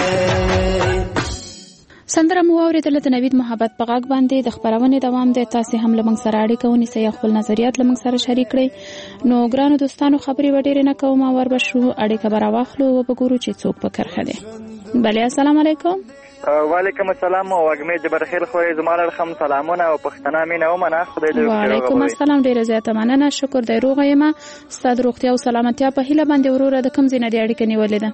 سندره مو واورېدله د نوید محبت په غږ باندې د خپرونې دوام دی. تاسې هم له موږ سره اړیکه ونیسئ یا خپل نظریات له موږ سره شریک کړئ. نو ګرانو دوستانو خبرې به ډېرې نه کوم او ور به شو اړیکه به راواخلو او به ګورو چې څوک په کرښه دی. بلې السلام علیکم. وعلیکم السلام او وږمې جبرخیل خورې زما لړخم سلامونه او پښتنه مینه ومنه خدای دې وعلیکم السلام ډېره زیاته مننه شکر دی روغه یم ستا د روغتیا او سلامتیا په هیله باندې وروره د کوم ځای نه دې اړیکه نیولې ده؟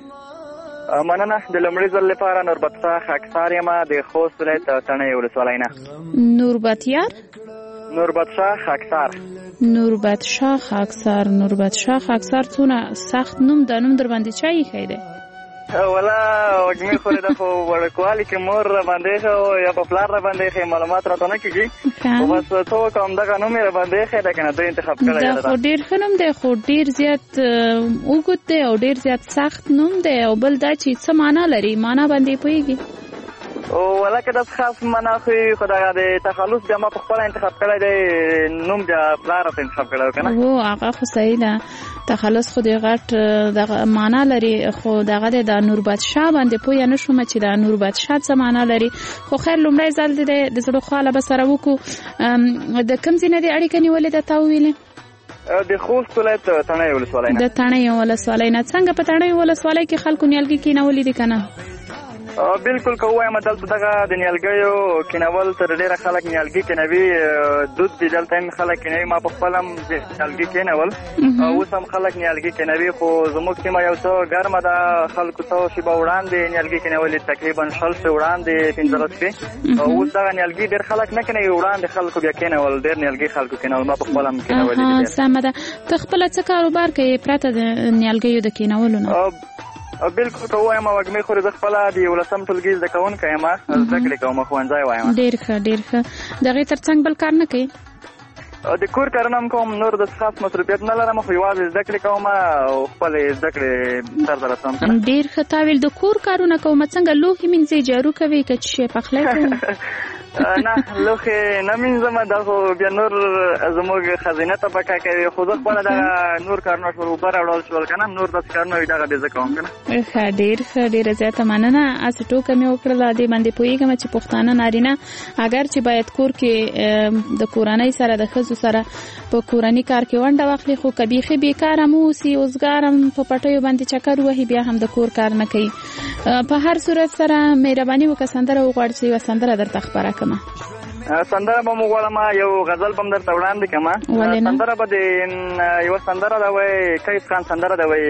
مننه د لومړي ځل لپاره نوربت شاه خاکسار یم د خوست ولایت تڼۍ ولسوالۍ نه. نوربت یار نوربت شاه خاکسار نوربت شاه خاکسار نوربت شاه خاکسار څونه سخت نوم د نوم در باندې چا ایښی دی؟ ولا وږمې خورې ده خو وړوکوالي کې مور را باندې ایښی یا په پلار را باندې ایښی معلومات راته نه کېږي خو بس څه وکړم دغه نوم یې را باندې ایښی دی که نه دوی انتخاب کړی دا خو ډېر ښه نوم دی خو ډېر زیات اوږد دی او ډېر زیات سخت نوم دی او بل دا چې څه معنا لري معنا باندې پوهېږي؟ ولکه داسې خاص معنا خو خو دغه د تخلص بیا ما په خپله انتخاب کړی دی نوم بیا پلار راته انتخاب کړی و که نه هو هغه خو صحیح ده تخلص خو دې غټ دغه معنا لري خو دغه د نوربت شاه باندې پوه نه شوم چې د نوربت شاه څه معنا لري خو خیر لومړی ځل دی د زړه خواله به سره وکړو د کوم ځای نه دې اړیکه نیولې ده تا وویلې؟ د خوست ولایت تڼۍ ولسوالۍ نه. د تڼۍ ولسوالۍ نه څنګه په تڼۍ ولسوالۍ کې خلکو نیالګي کینولي دي که نه؟ بالکل که ووایم دلته دغه د نیالګیو کینول تر ډېره خلک نیالګي کینوي دود دي دلته هم خلک کینوي ما په خپل هم نیالګي کینول اوس هم خلک نیالګي کینوي خو زموږ سیمه یو څه ګرمه ده خلکو څه شېبه وړاندې نیالګي کینولي تقریبا شل شپې وړاندې پنځلس شپې اوس دغه نیالګي ډېر خلک نه کینوي وړاندې خلکو بیا کینول ډېر نیالګي خلکو کینول ما په خپل هم کینولي دي. سمه ده ته خپله څه کاروبار کوې پرته د نیالګیو د کینولو نه؟ بالکل که ووایم وږمې خورې زه خپله د یولسم ټولګي زده کوونکی یم زده کړې کوم ښوونځی وایم. ډېر ښه ډېر ښه د هغې تر څنګ بل کار نه کوې؟ د کور کارونه هم کوم نور د خاص مصروفیت نه لرم خو یوازې زده کړې کوم او خپلې زده کړې سرته رسوم. ډېر ښه تا ویل د کور کارونه کوم څنګه لوښي مینځې جارو کوې که چې شی پخلی کوې؟ نه لوښي نه مینځم دا خو بیا نور زموږ خزینه طبقه کوي خو زه خپله دغه نور کارونه شول اوبه راوړل شول که نه نور داسې کارونه وي دغه بیا زه کوم که نه. ښه ډېر ښه ډېره زیاته مننه هسې ټوکه مې وکړله دې باندې پوهېږم چې پښتانه نارینه اگر چې باید کور کې د کورنۍ سره د ښځو سره په کورني کار کې ونډه واخلي خو که بیخي بېکاره هم اوسي اوزګار هم په پټیو باندې چکر وهي بیا هم د کور کار نه کوي. په هر صورت سره مهرباني وکړه سندره وغواړه چې یوه سندره درته خپره کړمه. سندره به م وغواړم یو غزل به م درته وړاندې کړم. سندره به د یوه سندره ده وایي کیف خان سندره ده وایي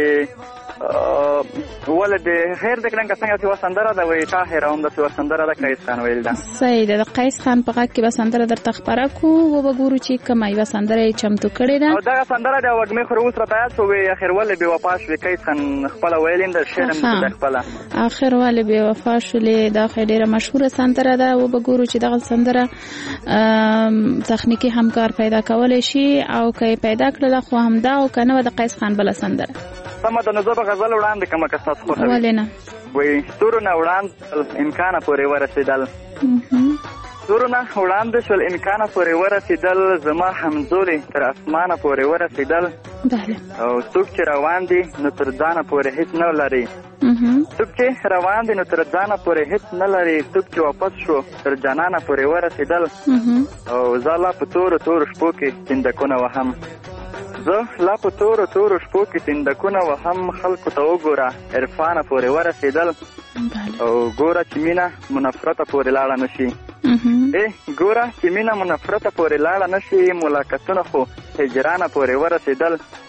ولې د خیر د کړنګ څنګه چې یوه سندره ده وایي طاهر هم داسې یوه سندره ده قیس خان ویل ده. صحیح ده د قیس خان په غږ کې به سندره درته خپره کړو وبه ګورو چې کومه یوه سندره یې چمتو کړې ده. او دغه سندره د وږمې خورې اوس راته یاد شوې اخر ولې بې وفا شوې قیس خان خپله ویل یم د شعر هم ده خپله اخر ولې بې وفا شولې دا خو ډېره مشهوره سندره ده وبه ګورو چې دغه سندره تخنیکي همکار پیدا کولی شي او که یې پیدا کړله خو همدا او که نه وه د قیس خان بله سندره. سمه ده نو زه به غزل وړاندې کړم که ستاسو خوښه وي. ولې نه؟ وایي ستورونه وړاندې امکانه پورې ورسېدل ستورونه وړاندې شول امکانه پورې ورسېدل زما همزولې تر اسمانه پورې ورسېدل او څوک چې روان دي نو تر ځانه پورې هېڅ نه لري څوک چې روان دي نو تر ځانه پورې هېڅ نه لري څوک چې واپس شو تر جانانه پورې ورسېدل او زه لا په تورو تورو شپو کې سندکونه وهم زه لا په تورو تورو شپو کې سندکونه وهم خلکو ته وګوره عرفانه پورې ورسېدل او ګوره چې مینه منفرته پورې لاړه نشي ای ګوره چې مینه منفرته پورې لاړه نشي ملاقاتونه خو هجرانه پورې ورسېدل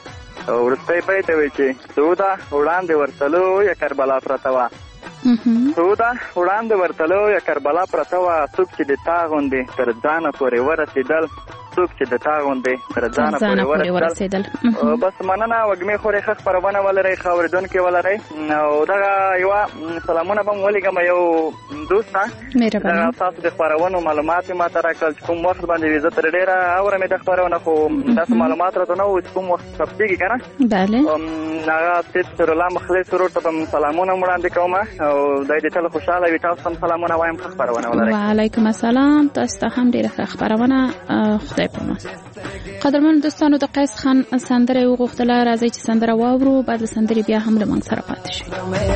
وروستی بیت وایي چې سوده وړاندې ورتلو یا کربلا پرته وه سوده وړاندې ورتلو یا کربلا پرته وه څوک چې د تا غوندې تر ځانه پورې ورسېدل څوک چې د تا غوندې تر ځانه پورې ورسېدل. بس مننه وږمې خورې ښه خپرونه ولرئ ښه اورېدونکي ولرئ او دغه یوه سلامونه به م ولیږم یو دوست ته دغه ستاسو د خپرونو معلومات مې ما ته راکړل چې کوم وخت باندې وي زه تر ډېره اورم یې د خپرونه خو داسې معلومات راته نه وو چې کوم وخت ثبتېږي که نه هغه سید سرالله مخلص ورور ته به م سلامونه وړاندې کوم او دی دې تل خوشحاله وي تاسو هم سلامونه وایم ښه خپرونه ولرئ. وعلیکم السلام تاسو ته هم ډېره ښه خپرونه خدای قدرمن دوستانو د قیس خان سندره وغوښتله راځي چې سندره واورو بعد له سندرې بیا هم له موږ سره پاتې شئ.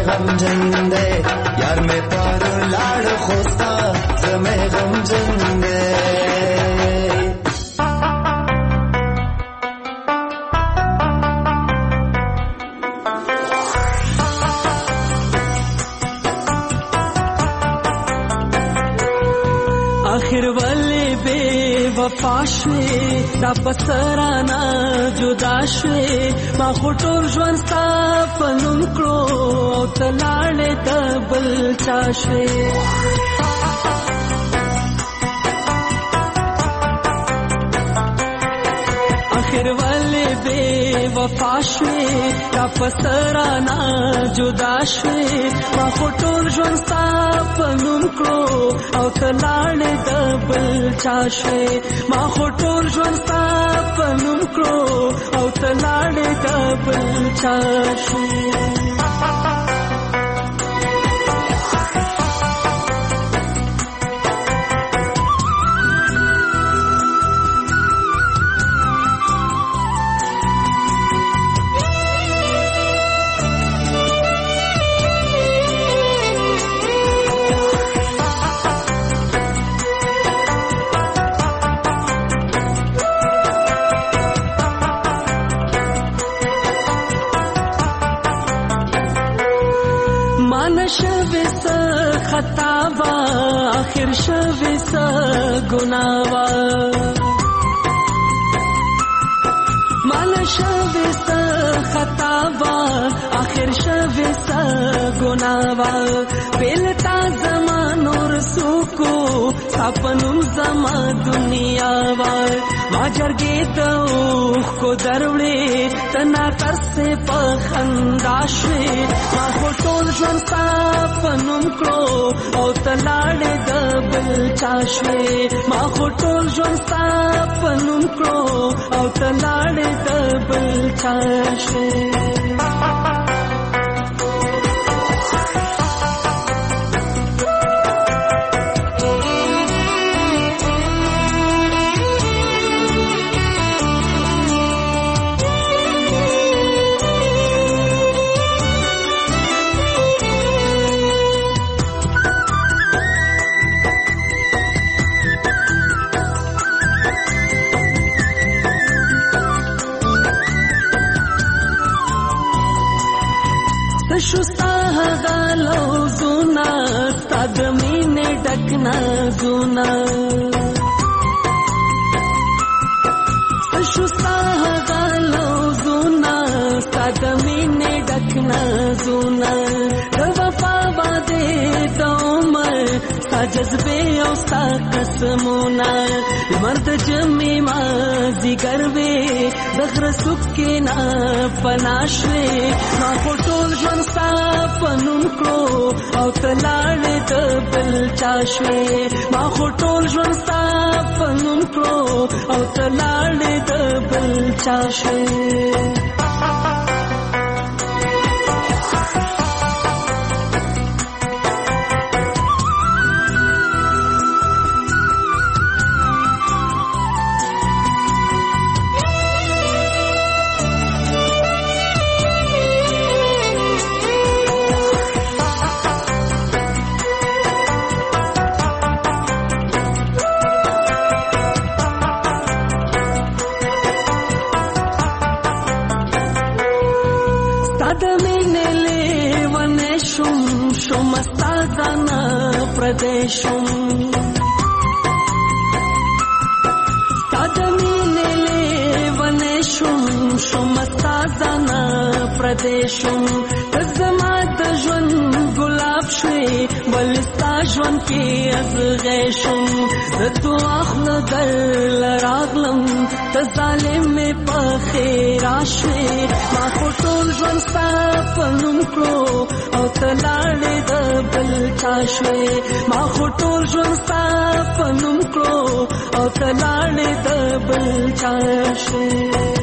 یار مې پر لاړ خوستا زمې غمجن آخر والے بے وفا شوی دا بسرانا جدا شوی ما خطور جوان ستا پنم کرو او تلاړې د بل چا شوی آخر والے بے وفا شوی دا بسرانا جدا شوی ما خطور جوان ستا پنم کرو او تلاړې د بل چا شوی ما خطور جوان ستا پنم کرو او تلاړې د بل چا شوی. شوی سا خطابا آخر شوی سا گناوا مال شوی سا خطابا آخر شوی سا گناوا پیلتا زمانو رسوکو ساپنم زما دنیا وار ما جرگی دوخ کو دروڑے تنا ترسے پخنداشوے ما خوٹول جوان ساپنم کرو او تلاڑے دبل چاشوے ما خوٹول جوان ساپنم کرو او تلاڑے دبل چاشوے. شستا غالو زونا ستاد مینه ډکنا زونا شستا غالو زونا ستاد مینه ډکنا زونا د وفا باندې دومر ستا جذبه او ستا قسمونه مرد جمی ما زیګر وې دغه سکه نا پناشوي ما خټول ژوند ستا پنوم کړو او تلاړې د بل چاشوي ما خټول ژوند ستا پنوم کړو او تلاړې د بل چاشوي. Pradeshum Tadamine le vaneshum shumastaza پردیشم ته زما د ژوند ګلاب شوې بل ستا ژوند کې ازغې شم زه تو اخله در راغلم ته ظالم مې په خیرا شوې ما خو ټول ژوند ستا په نوم کړو او ته لاړې د بل چا شوې ما خو ټول ژوند ستا په نوم کړو او ته لاړې د بل چا شوې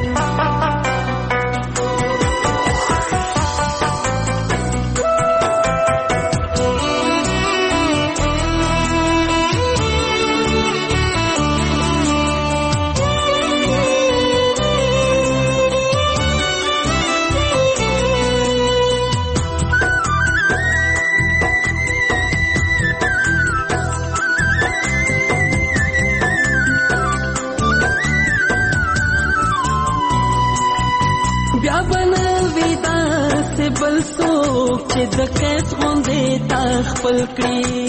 بل څوک چې د قیس غوندې تا خپل کړي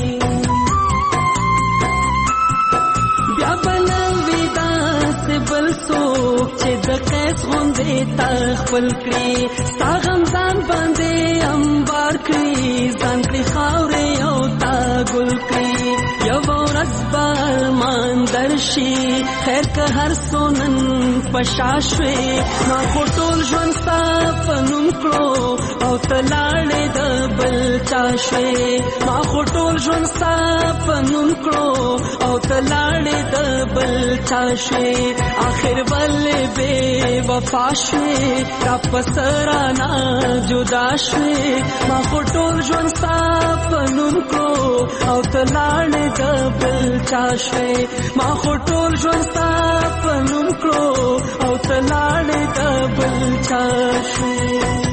بیا به نه وي داسې بل څوک چې د قیس غوندې تا خپل کړي ستا غم ځان باندې انبار کړي ځان کړي خاورې او تا ګل کړي یوه ورځ به ارمان درشي خیر که هر څو نن په شا شوې ما خو ټول ژوند ستا په نوم کړو او ته لاړې د بل چا شوې ما خو ټول ژوند ستا په نوم کړو او ته لاړې د بل چا شوې آخر ولې بې وفا شوې را پسه رانه جدا شوې ما خو ټول ژوند ستا په نوم کړو او ته لاړې د بل چا شوې ما خو ټول ژوند ستا په نوم کړو او ته لاړې د بل چا شوې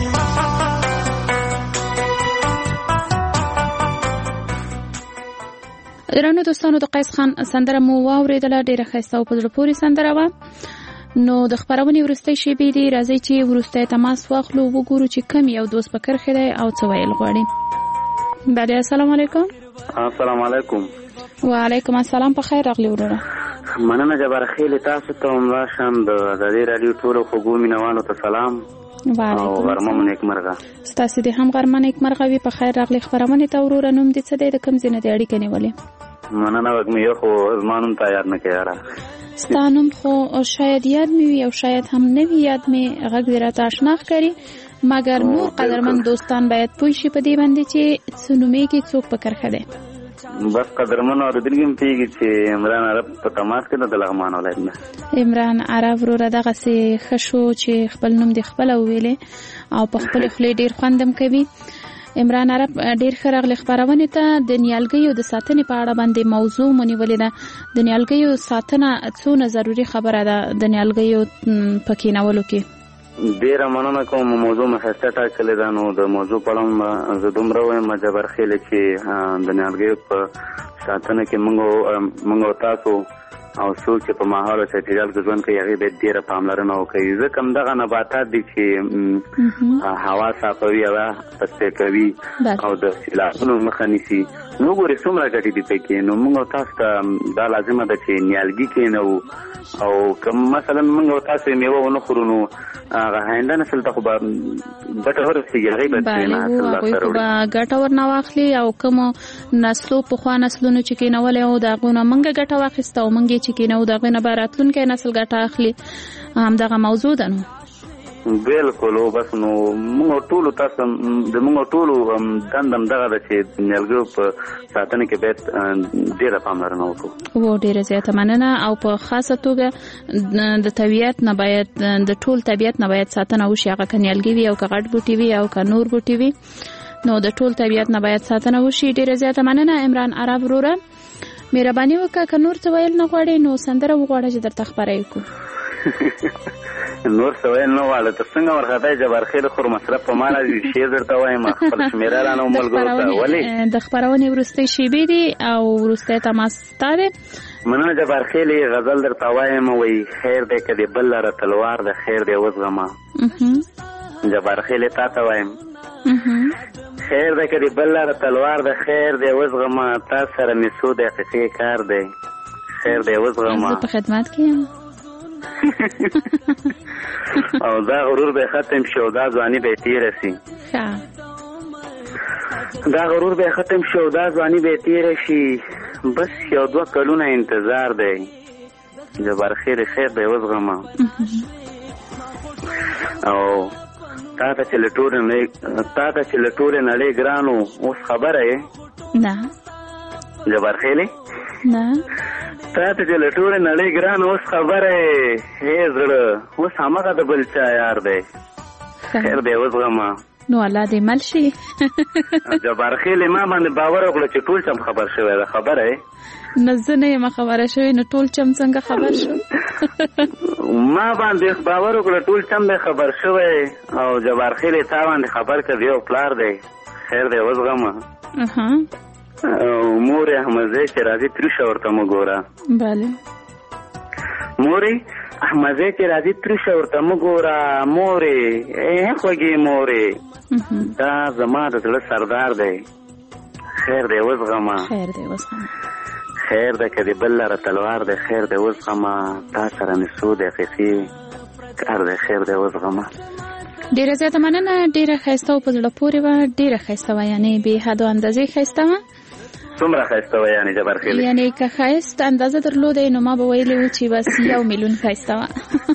درنو دوستانو د قیس خان سندره مو واورېدله ډېره ښایسته او په زړه پورې سندره وه نو د خپرونې وروستۍ شېبې دي راځئ چې وروستی تماس واخلو وګورو چې کم یو دوست په کرښې دی او څه ویل غواړي بله السلام علیکم السلام علیکم وعلیکم السلام په خیر راغلی وروره مننه جبار خیل تاسو ته هم راشم د ازادي راډیو ټولو خوږو مینوالو ته سلام او غرمه مو نیکمرغه ستاسو دې هم غرمه نیکمرغه وي په خیر راغلی خپرونې ته وروره نوم دې څه دی د کوم ځای نه دې اړیکه نیولې مننه وږمې یو خو زما نوم ته یاد نه کوي یاره ستا نوم خو شاید یاد مې وي او شاید هم نه وي یاد مې غږ دې راته اشنا ښکاري مګر نور قدرمن دوستان باید پوه شي په دې باندې چې څه نومېږي څوک په کرښه دی بس قدرمن اورېدونکي هم پوهېږي چې عمران عرب په تماس کې ده د لغمان ولایت نه عمران عرب وروره دغسې ښه شو چې خپل نوم دې خپله وویلې او په خپلې خولې ډېر خوند هم کوي عمران عرب ډېر ښه راغلی خپرونې ته د نیالګیو د ساتنې په اړه باندې موضوع مو نیولې ده د نیالګیو ساتنه څونه ضروري خبره ده د نیالګیو په کینولو کې ډېره مننه کوم موضوع مې ښایسته ټاکلې ده نو د موضوع په اړه زه دومره وایم جبار خیلې چې د نیالګیو په ساتنه کې موږ او تاسو او څوک چې په ماحول او چاپېریال کې ژوند کوي هغې باید ډېره پاملرنه وکړي ځکه همدغه نباتات دي چې هوا صافوي هوا تصفیه کوي او د سیلابونو مخه نیسي نو ګورې څومره ګټې دي پکې نو موږ او تاسو ته دا لازمه ده چې نیالګي کېنوو او که مثلا موږ او تاسو یې میوه ونه خورو نو هغه آینده نسل ته خو به ګټه ورسېږي هغوی به هغوی خو به ګټه ورنه واخلي او کومو نسلو پخوا نسلونو چې کېنولی او د هغو نه موږ ګټه واخیسته او موږ یې چې کېنوو د هغوی نه به راتلونکی نسل ګټه اخلي همدغه موضوع ده نو بالکل او بس نو موږ ټولو تاسو د موږ ټولو دنده همدغه ده چې نیالګیو په ساتنه کې باید ډېره پاملرنه وکړو و ډېره زیاته مننه او په خاصه توګه د طبیعت نه باید د ټول طبیعت نه باید ساتنه وشي هغه که نیالګي وي او که غټ بوټي وي او که نور بوټي وي نو د ټول طبیعت نه باید ساتنه وشي ډېره زیاته مننه عمران عرب وروره مهرباني وکړه که نور څه ویل نه غواړې نو سندره وغواړه چې درته خپره یې کړو نور څه ویل نه غواړه ته څنګه ورختی جبار خیل خور مصرف په ما راځي شعر درته وایم خپل شمېره رانه ملګرو ته ولې د خپرونې وروستۍ شېبې دي او وروستی تماس ستا دی مننه جبار خیل غزل درته وایم وایي خیر دی که د بل لره تلوار د خیر دی وزغمه جبار خیل تا ته وایم خیر دی که د بل لره تلوار د خیر دی وزغمه تا سره مې څو دقیقې کار دی خیر دی وزغمه زه په خدمت کې یم او دا غرور به ختم شي او دا ځواني به تیره شي. دا غرور به ختم شي او دا ځواني به تیره شي. بس یو دوه کلونه انتظار دی. جبار خیر خیر دی وزغمه. او تا ته چې له ټولې نړۍ تا ته چې له ټولې نړۍ ګرانو اوس خبره یې؟ نه. جبار خیلې؟ نه. تا ته چې له ټولې نړۍ ګرانو اوس خبره یې؟ هې زړه اوس همغه د بل چا یار دی. خیر دی وزغمه. نو الله دې مل شي. جبار خیلې ما باندې باور وکړه چې ټول چم خبر شوی ده. خبره یې؟ نه زه نه یم خبره شوې نو ټول چم څنګه خبر شو؟ ما باندې باور وکړه ټول چم به خبر شوی او جبار خیلې تا باندې خبر کړ یو پلار دی. خیر دی وزغمه. مور احمدزی چې راځي تریشه ورته مو ګوره. بله مورې احمدزی چې راځي تریشه ورته مو ګوره. مورې خوږې مورې دا زما د زړه سردار دی. خیر دی وزغمه. خیر دی وزغمه. خیر ده که دی بل لره تلوار ده. خیر ده وزغمه. تا سره مې څو دقیقې کار ده. خیر ده وزغمه. ډېره زیاته مننه. ډېره ښایسته او په زړه پورې وه. ډېره ښایسته وه یعنې بې حد و اندازې ښایسته وه. څومره ښایسته وه یعنې جبار خیلې؟ یعنې که ښایست اندازه درلودی نو ما به ویلې وو چې بس یو میلیون ښایسته وه.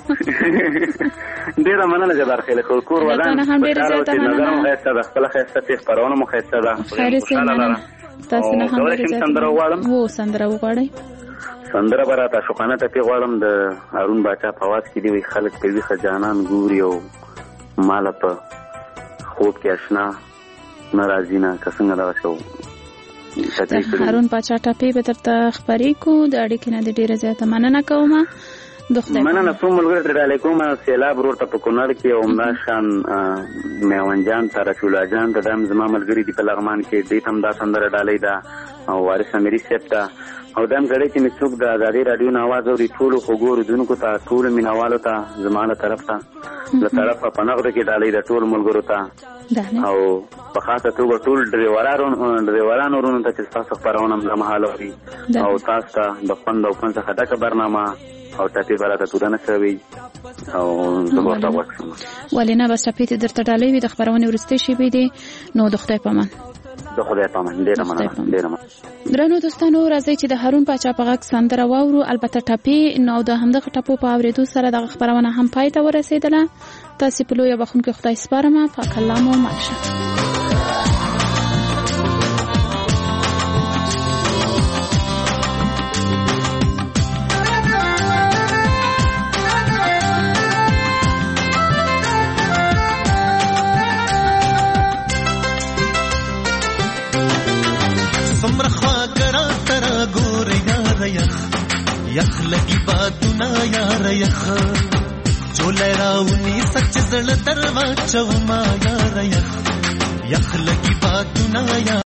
ډېره مننه جبار خیلې. خو کور ودان هم ډېره زیاته مننه. نظر مو ښایسته ده. خپله ښایسته چې خپرونه مو ښایسته ده. خیر صحیح مننه. تاسو نه هم ډېره زیاته سندره وغواړم. هو سندره وغواړئ. سندره به راته شوقانه ټپې غواړم. د هارون باچا په اواز کې دي وایي خلک په ویښه جانان ګوري او ماله په خوب کې اشنا نه راځي نه که څنګه دغسې هارون باچا ټپې به درته خپرې کړو. د اړیکې نه دې ډېره زیاته مننه کومه. مننه څو ملګرو ته ډالۍ کومه. سیلاب ورور ته په کونړ کې او همدا شان میوند جان ته رفیع الله جان ته دا هم زما ملګري دي په لغمان کې. دوی ته هم دا سندره ډالۍ ده او وارث امیري صاحب ته او دا هم ګړی چې مې څوک د ازادۍ راډیو نه اواز اوري ټولو خوږو اورېدونکو ته ټولو مینهوالو ته زما له طرف ته له طرفه په نغده کې ډالۍ ده ټولو ملګرو ته او په خاصه توګه ټول ډریورانو ورونو ته چې ستاسو خپرونه هم لمحاله اوري او تاسو ته د خوند او خوند څخه ډکه برنامه او ټپې به راته توده نه شوي او زه به ورته غوږ شم. ولې نه بس ټپې ته درته ډالۍ وي. د خپرونې وروستۍ شېبې دي نو د خدای په امان. د خدای په امان. ډېره مننه. ډېره مننه. درنو دوستانو راځئ چې د هارون باچا په غږ سندره واورو. البته ټپې نو د همدغه ټپو په اورېدو سره دغه خپرونه هم پای ته ورسېدله. تاسې په لویه بخښونکي خدای سپارمه. پاک الله مو مل شه. یخ لگی باتونه یار یخ چولې راونی سچ زړه دروا چوما یار یخ یخ لگی باتونه